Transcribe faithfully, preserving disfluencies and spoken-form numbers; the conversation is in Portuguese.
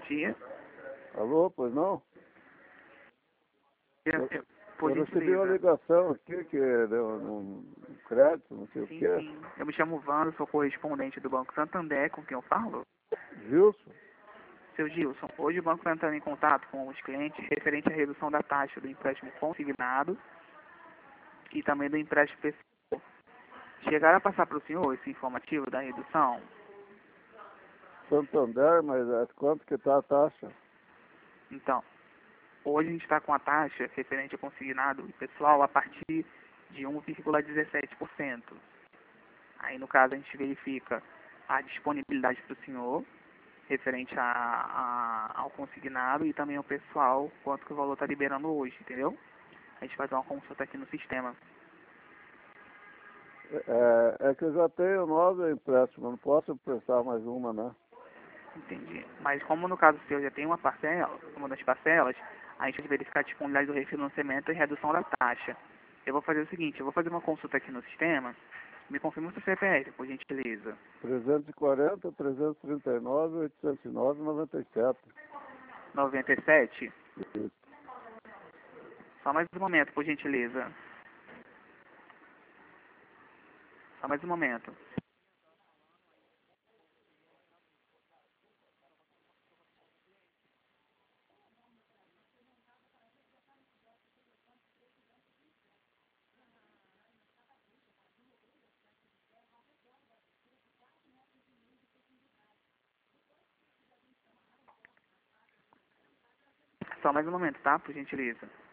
dia. Alô, pois não? Eu, Eu, eu, por eu recebi uma gentileza. ligação aqui que deu um crédito, não sei o Sim, quê. sim. Eu me chamo Wanda, sou correspondente do Banco Santander, com quem eu falo. Gilson? Seu Gilson, hoje o banco está entrando em contato com os clientes referente à redução da taxa do empréstimo consignado e também do empréstimo pessoal. Chegaram a passar para o senhor esse informativo da redução? Santander, mas é, quanto que tá a taxa? Então, hoje a gente está com a taxa referente ao consignado e pessoal a partir de um vírgula dezessete por cento. Aí, no caso, a gente verifica a disponibilidade para o senhor, referente a, a- ao consignado e também ao pessoal, quanto que o valor está liberando hoje, entendeu? A gente faz uma consulta aqui no sistema. É, é que eu já tenho nove empréstimos, não posso prestar mais uma, né? Entendi. Mas como no caso seu já tem uma parcela, uma das parcelas, a gente vai verificar a disponibilidade do refinanciamento e redução da taxa. Eu vou fazer o seguinte, eu vou fazer uma consulta aqui no sistema, me confirma o seu C P F, por gentileza. trezentos e quarenta, trezentos e trinta e nove, oitocentos e nove, noventa e sete. noventa e sete. Isso. Só mais um momento, por gentileza. Só mais um momento. Só mais um momento, tá? Por gentileza.